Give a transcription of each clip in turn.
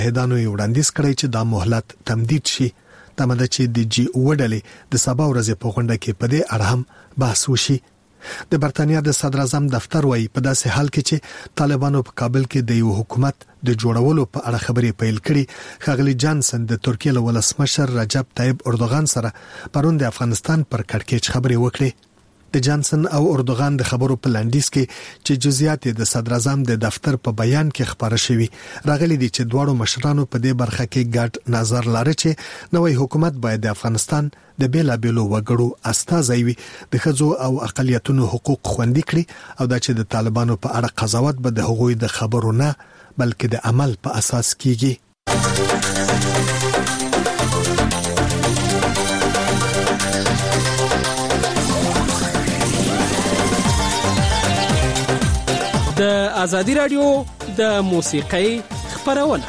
متحدانو یې وړاندیز کړی چې دا مهلت تمدید شي. تمده چې د جی وډلې د سبا ورځې په غونډه کې په دې اړه هم بحث وشي. د برتانیا د صدر اعظم دفتر وایي په داسې حال کې چې طالبانو په کابل کې د یو حکومت د جوړولو په اړه خبرې پیل کړي، ښاغلي جانسن د ترکیه له ولسمشر رجب طیب اردوغان سره پرون د افغانستان پر کړکېچ خبرې وکړي. د جانسن او اردوغان د خبرو په لنډیز کې چې جزئیات د صدر اعظم د دفتر په بیان کې خبره شوی راغلي دي چې دواړو مشرانو په دې برخه کې ګډ نظر لري چې نوې حکومت باید د افغانستان د بیلابېلو وګړو استازي وي، د ښځو او اقلیتونو حقوق خوندي کړي او دا چې د طالبانو په اړه قضاوت به د هغوی د خبرو نه بلکې د عمل په اساس کیږي. د ازادي رادیو د موسیقۍ خبرونه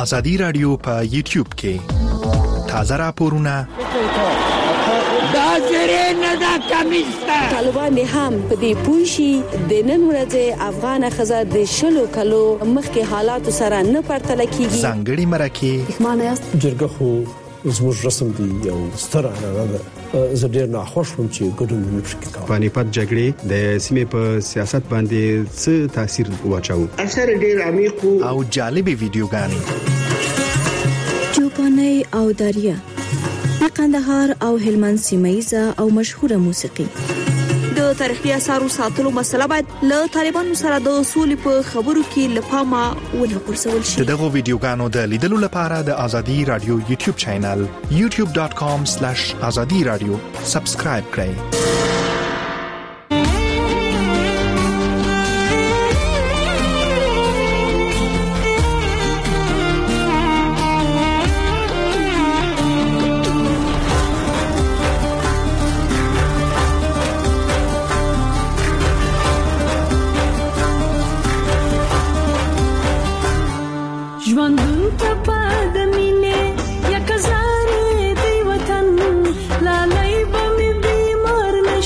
ازادي رادیو په یوټیوب کې تازه راپورونه دا زری نه دا کمیسته طالبان هم په دې پوښي د نن ورځې افغان خزر د شلو کلو مخکې حالات سره نه پرتل کیږي ځانګړي مرکه مانه جرګه خو زموږ رسم دی یو ستر اړه زه ډیر نه خوښ وم چې ګډون نه پکې کاوه. پانیپت جګړې د سیمې په سیاست باندې څه تاثیر واچاو؟ اثر ډیر عمیق او جالبي ویډیوګانې چوپاني او داریا د قندهار او هلمند سیمایزه او مشهوره موسیقي د تاریخي اثارو ساتلو مسله باید له طالبانو سره د اصول په خبرو کې لپاره ونه غورځول شي. دغه ویډیوګانو د لیدلو لپاره د ازادي رادیو یوټیوب چینل youtube.com/azadiradio سبسکرایب کړئ. لا لای به می بیمار نه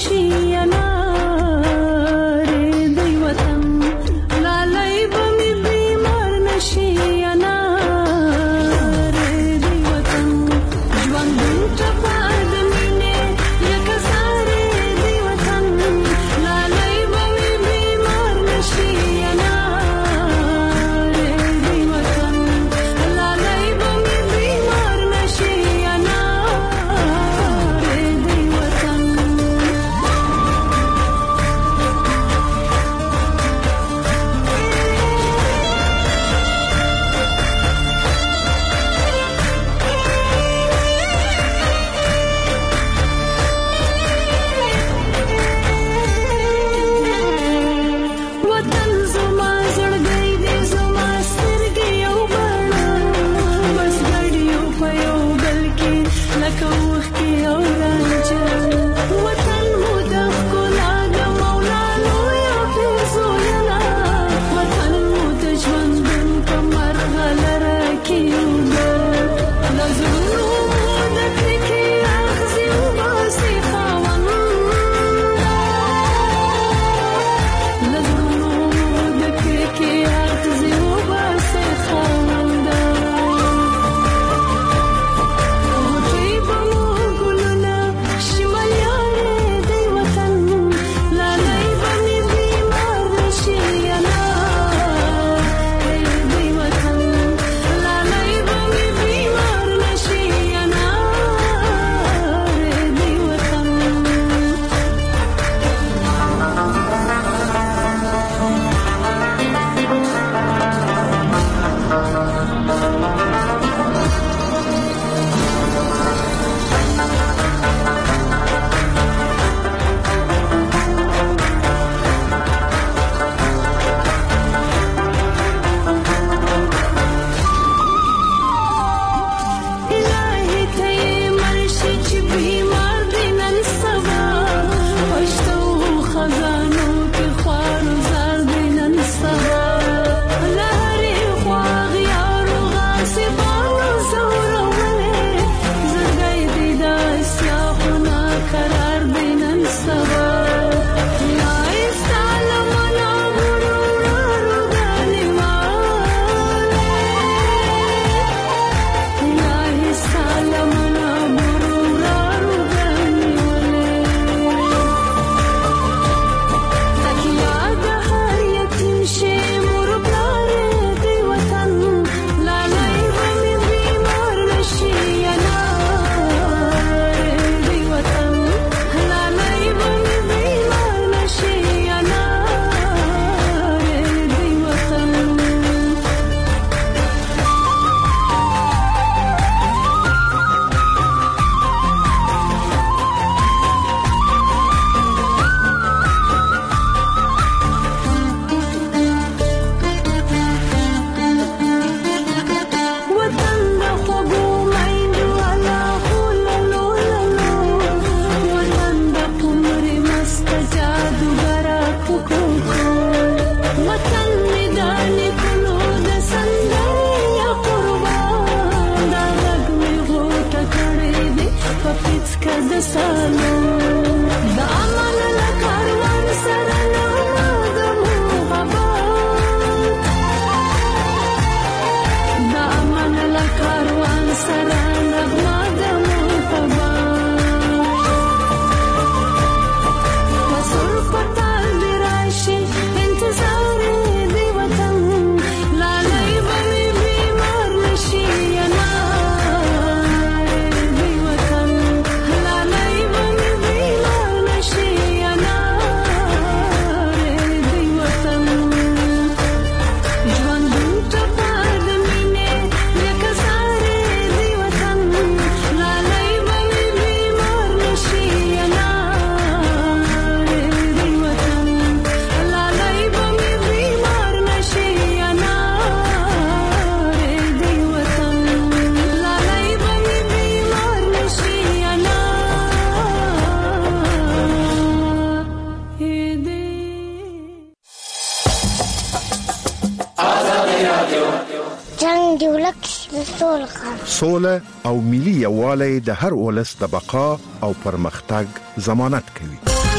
سوله او ملي یووالی د هر ولس د بقا او پرمختګ ضمانت کوي.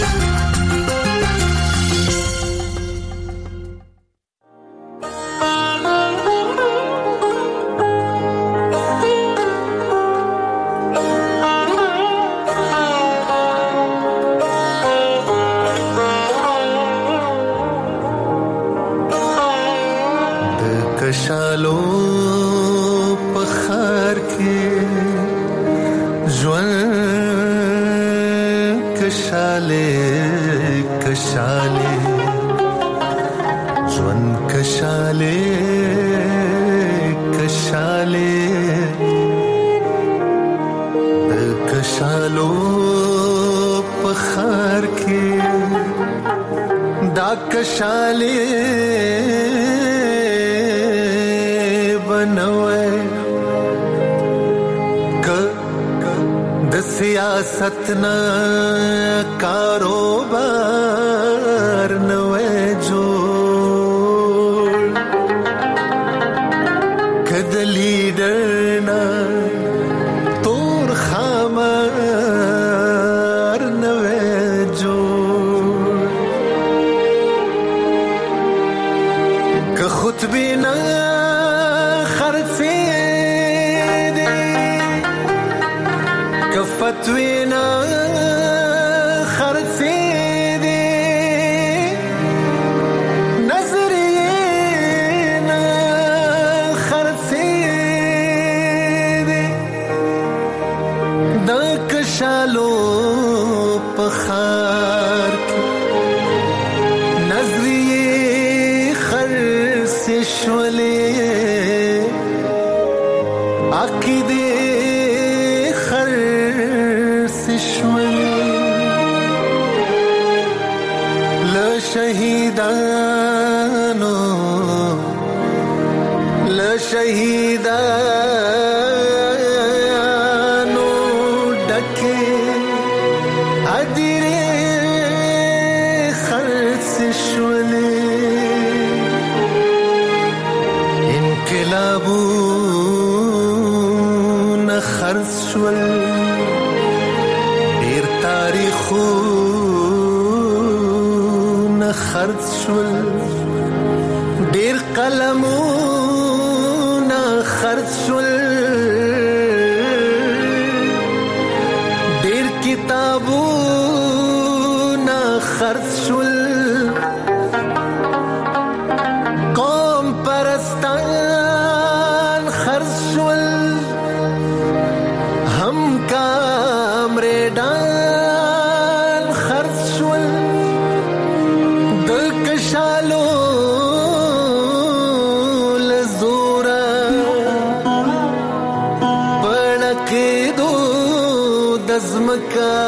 کشالو پخار کې ژوند کشاله کشاله ژوند کشاله کشاله د کشالو پخار کې دا کشاله سیاست نا کاروبار نوے جوڑ کد لیڈر نا تور خامار نوے جوڑ کہ خود بھی نا فتوینا خرڅې دي نظریه نا خرڅې دي د کشالو پخار نظریه خرڅې شولې عقیده شهیدانو لشهیدانو ډکه ادیره خرڅ شولې انقلابونه خرڅ شول ډیر تاریخو خرڅ شول ډیر قلمونه خرڅ شول ډیر کتابونه خرڅ شول قوم پرستان خرڅ شول هم کامریدان خرڅ شول کشالو لزورا پړکې دو دزمکا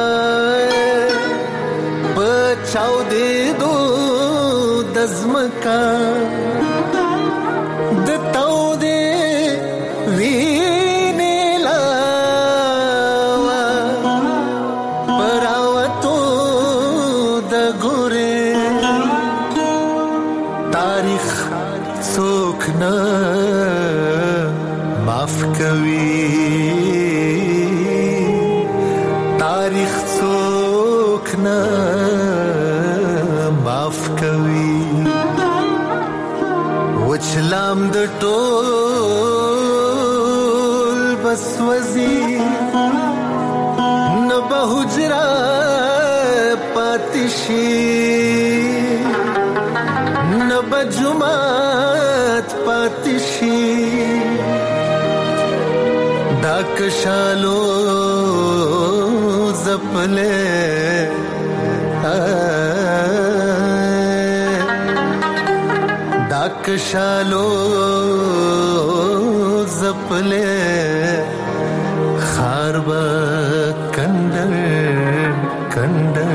بچاو دې دو دزمکا د تاو دې وینې لاوا پراوتو د ګورې تاریخ څوک نه معاف کوي تاریخ څوک نه معاف کوي وچلام د ټول بس وزي نه به حجره پاتشي بجمات پاتشی دا کشالو زپلے دا کشالو زپلے خاربا کندر کندر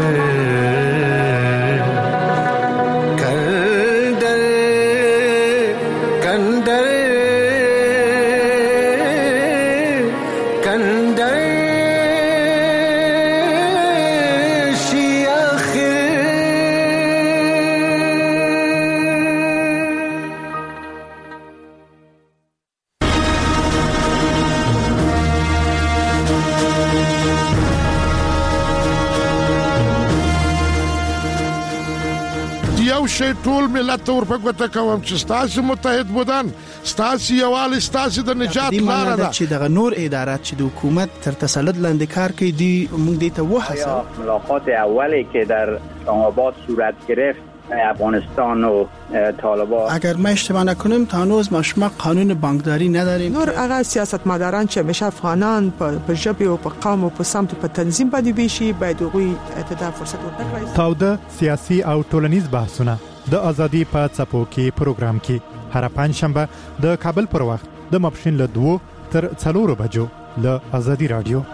یو شی ټول ملت ورپګوته کوم چې تاسو متحد بودن تاسو یوال تاسو د نجات لار ده چې دغه نور ادارات چې د حکومت تر تسلط لاندې کار کوي دی موږ دې ته وحسه ملاقات اولی که در اسلام‌آباد صورت گرفت افغانستان و طالبان اگر ما اشتباه نکنیم تا هنوز ما قانون بانکداری نداریم نور هغه سیاستمداران چې همیشه افغانان په ژبه او په قوم او په سمت په تنظیم باندې ویشي باید هغوی ته فرصت ورکړي. تاوده سیاسي او ټولنیز بحثونه د ازادي په څپو کې پروګرام کې هر پنځشنبه د کابل پر وخت د ماپښین له 2 تر 4 بجو له ازادي رادیو.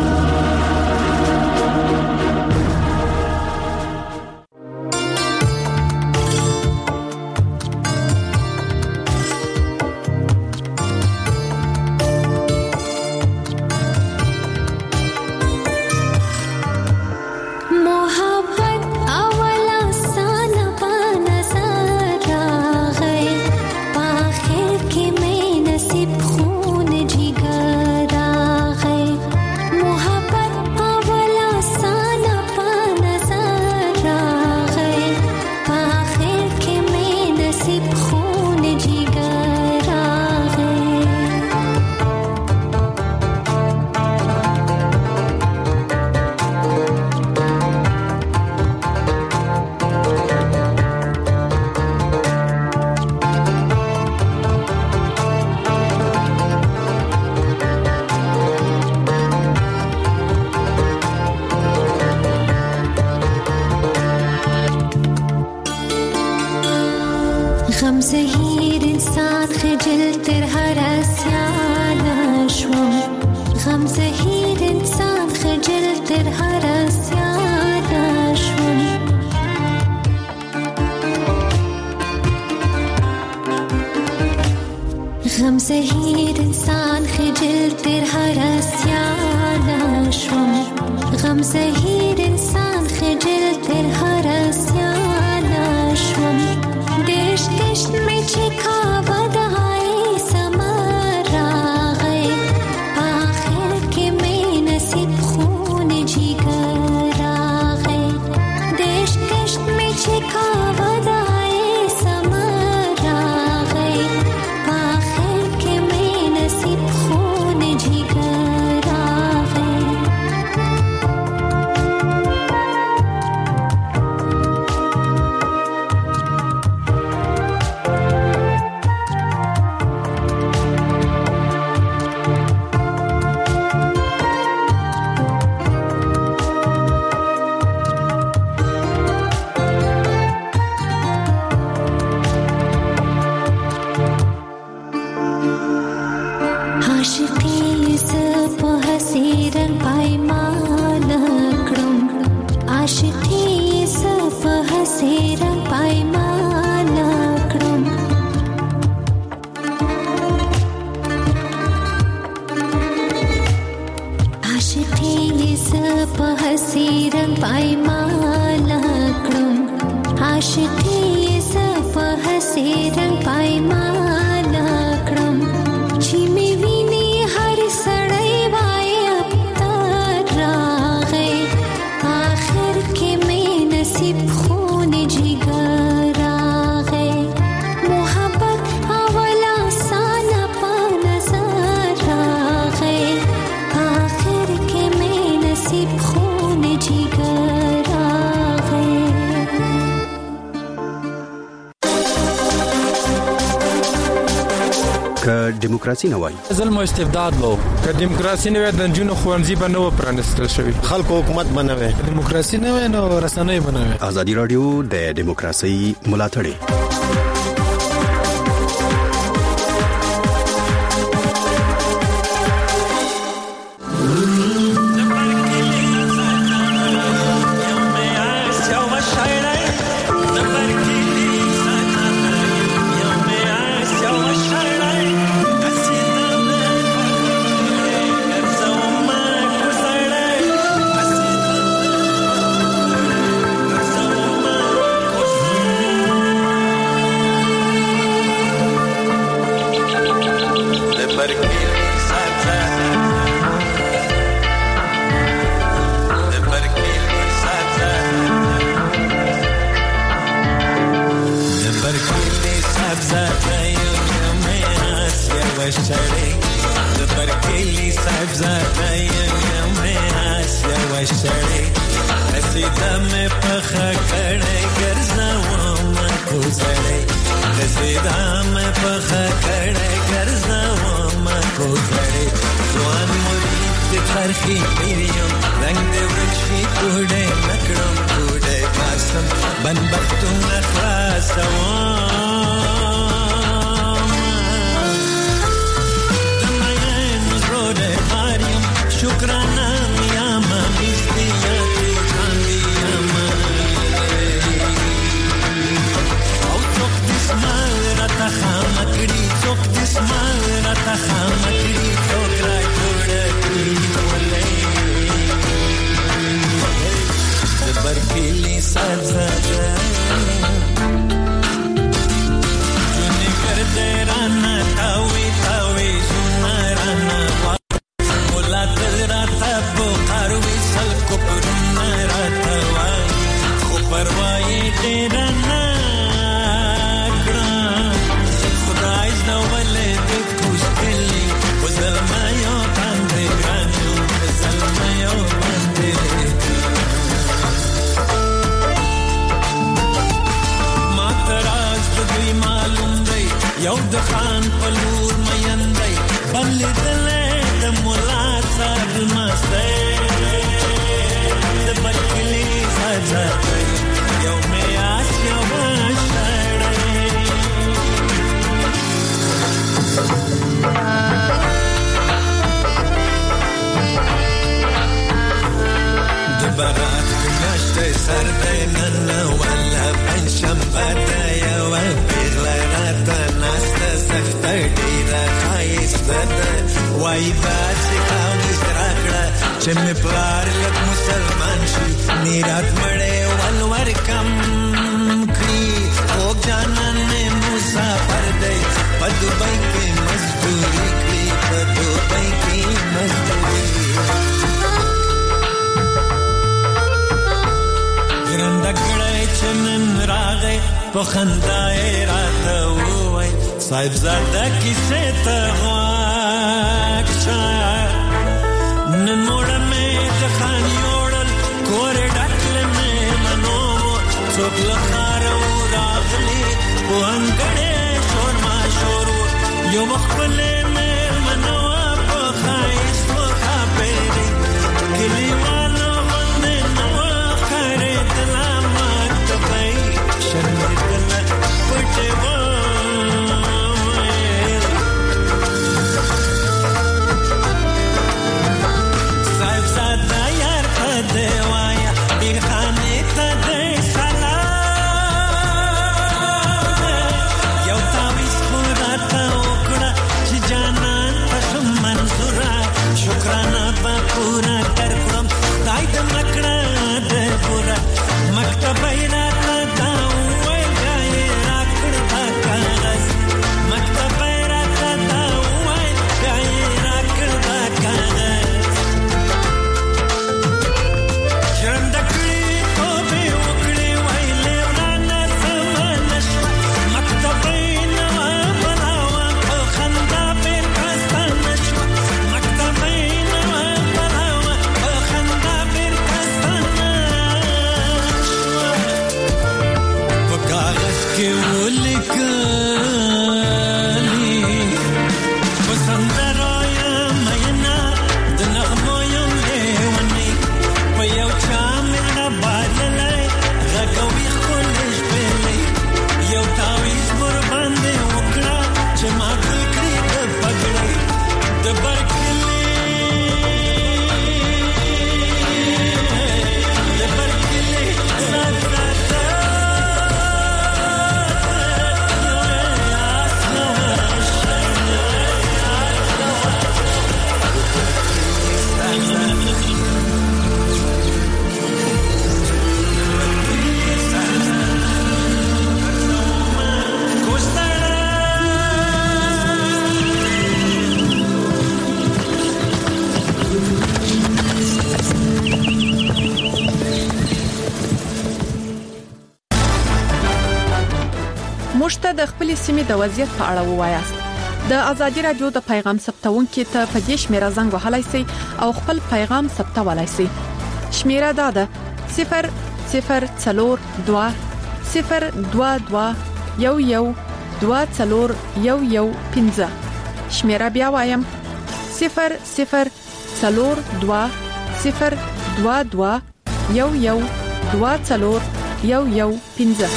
غم زهیر انسان خجل تر هر اسیان شوم غم زهیر انسان خجل تر هر اسیان شوم غم زهیر انسان خجل تر هر اسیان شوم غم زهیر انسان خجل تر هر اسیان شوم دشت دشت میں چکا ودائی سمر آگئے آخر کے میں نصیب خون جگر آگئے دشت دشت میں چکا ودائی سمر آگئے آخر کے میں نصیب خون جگر آگئے دیموکراسي نه وای ظلم او استبداد وو که دیموکراسي نه وای د جنونو خوانزي بنو پرانستل شوی خلکو حکومت بنوي دیموکراسي نه وای نو رسنۍ بنوي ازادي رادیو د دیموکراسي ملاتړي موږ ته د خپل سیمې د وضعیت په اړه ووایاست. د ازادي رادیو د پیغام ثبتونکو ته په دې شمیره زنګ وهلای شئ او خپل پیغام ثبتولای شئ. شمیره دا ده 0042 022 112415. شمیره بیا وایم 0042 022 112415.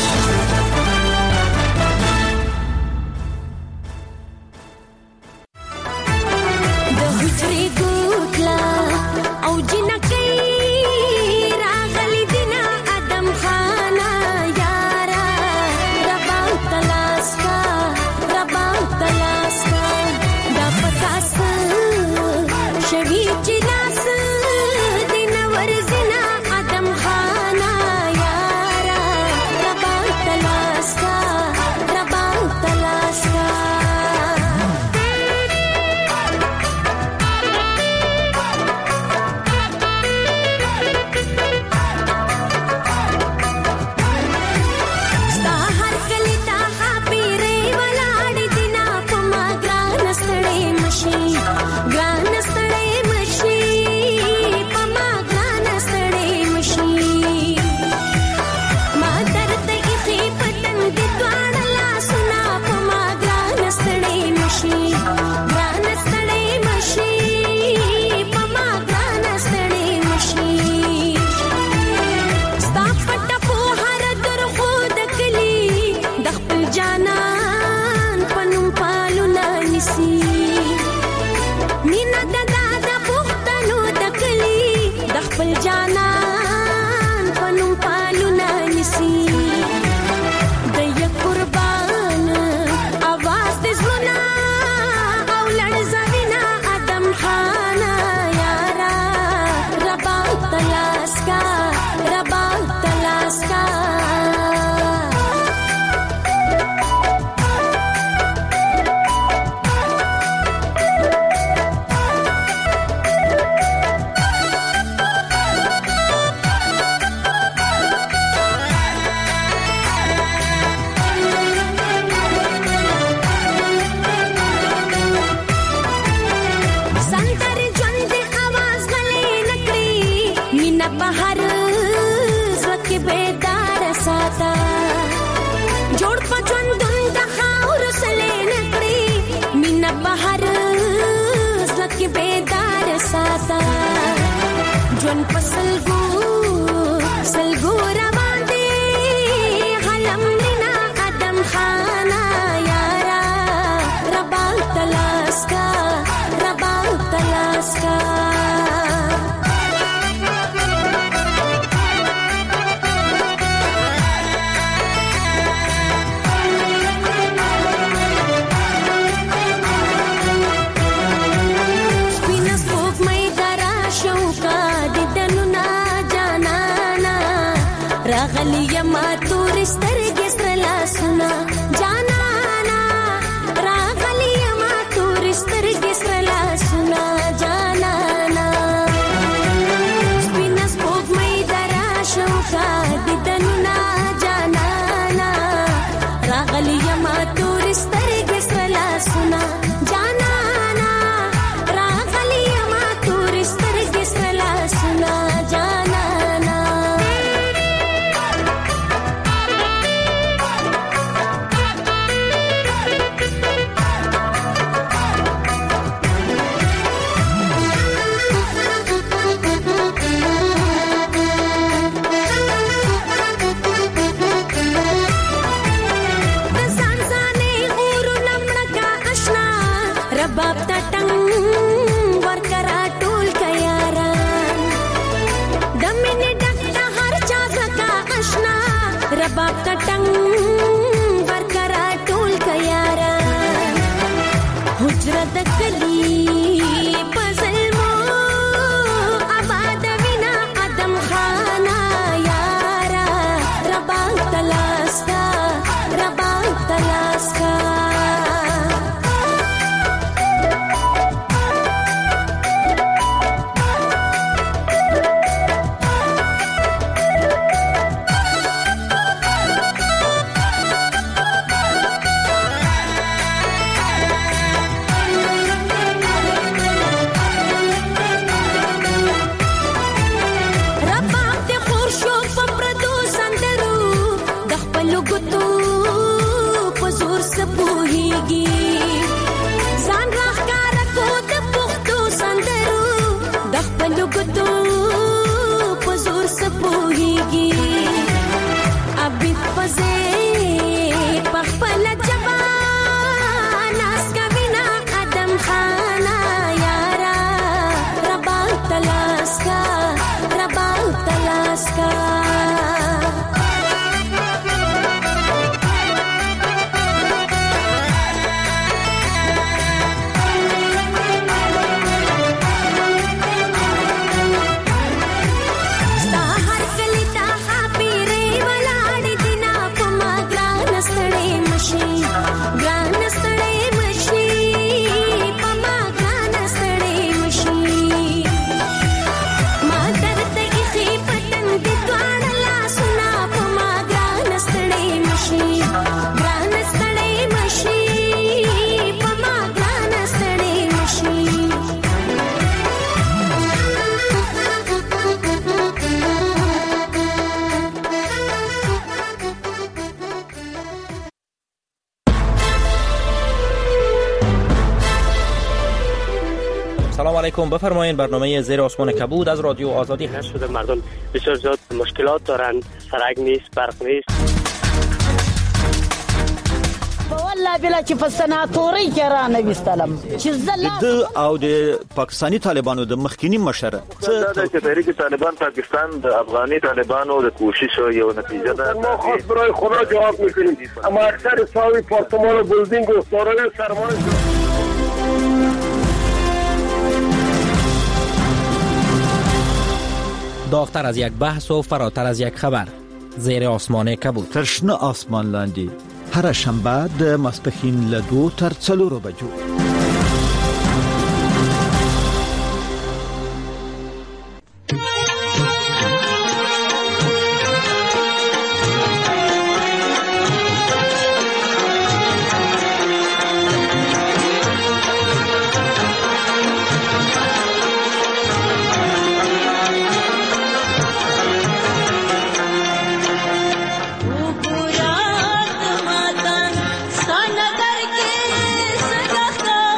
ګوتو په زور سپوهیږي ابي پزې په خپل جبا ناس کوینا قدم خانا یارا ربا تلاسکا سلام علیکم. بفرمایید برنامه زیر آسمان کبود از رادیو آزادی هست. شده مردم بسیار زیاد مشکلات دارند، سرک نیست، برق نیست. والله بلا چې په سناتوري کې را نوستلم چې د او د پاکستانی طالبانو د مخکینی مشر څه چې تحریک طالبان پاکستان د افغاني طالبانو د کوشش یو نتیجه ده. ما خاص برای خدا جواب میکنیم. اما اکثر ساوی پارتمان بلدینگ و سارای سرمایه داغتر از یک بحث و فراتر از یک خبر. زیر آسمان کبود. ترشنه آسمان لاندی. هر شنبه د ماسپښین له 2 تر 4 بجو. Sana dar ke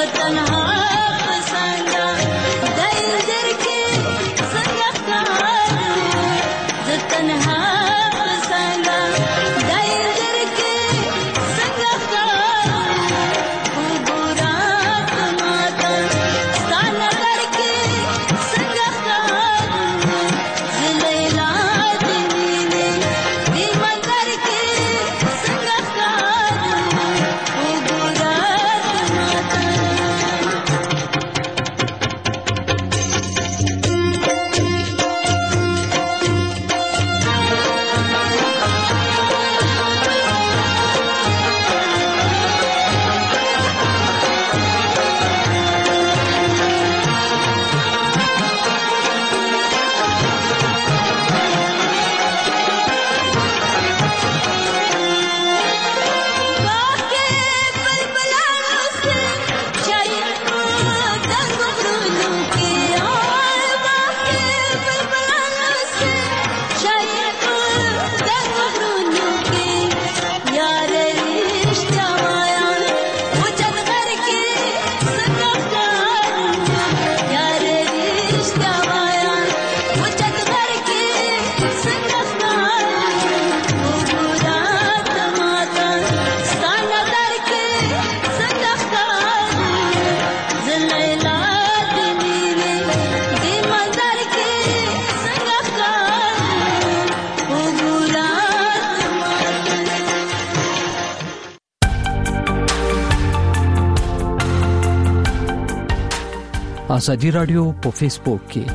آزادی رادیو په فیسبوک کې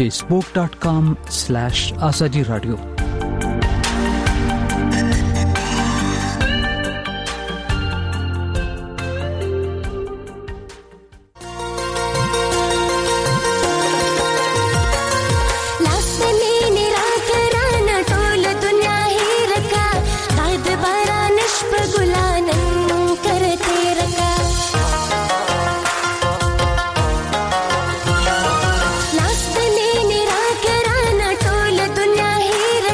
facebook.com/azadi radio Heera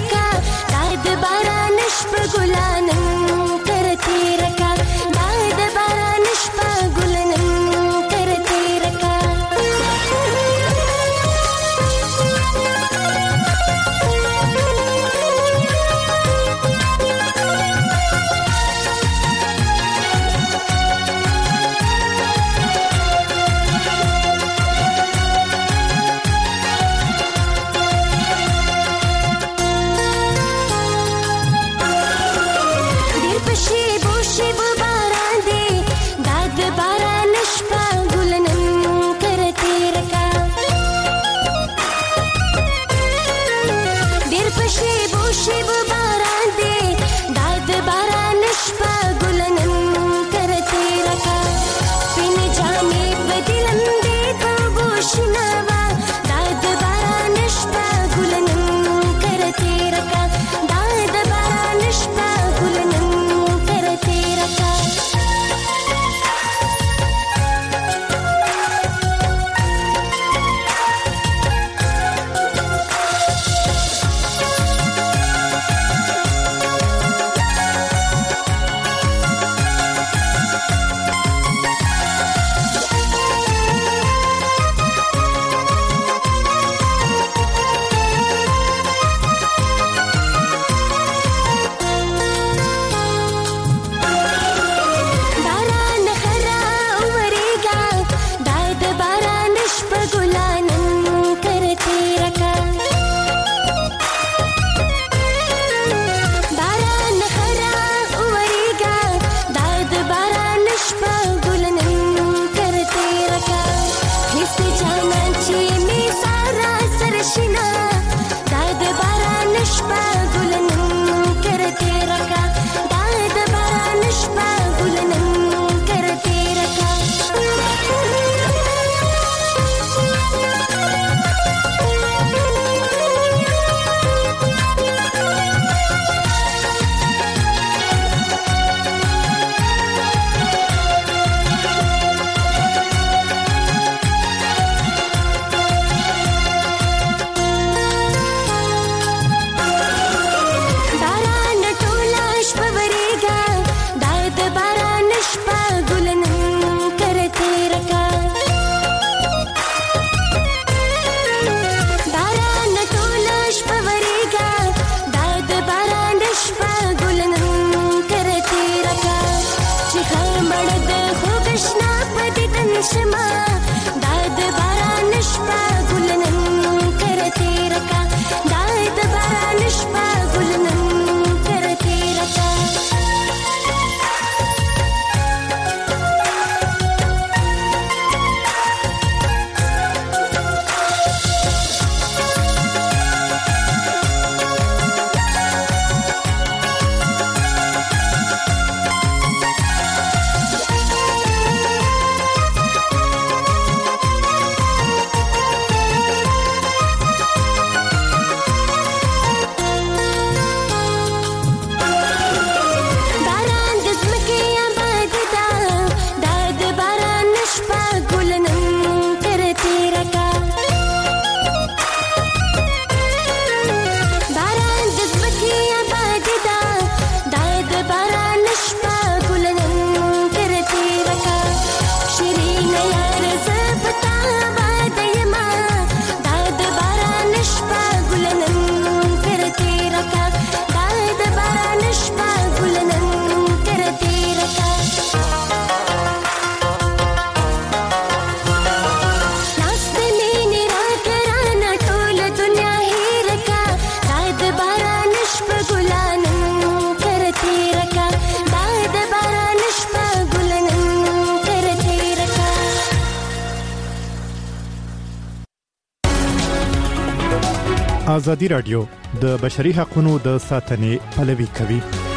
شما داد باران شپا ګلنن کرته رکا داد باران شپا ګلنن کرته رکا ازادي رادیو د بشري حقوقو د ساتنې پلوي کوي.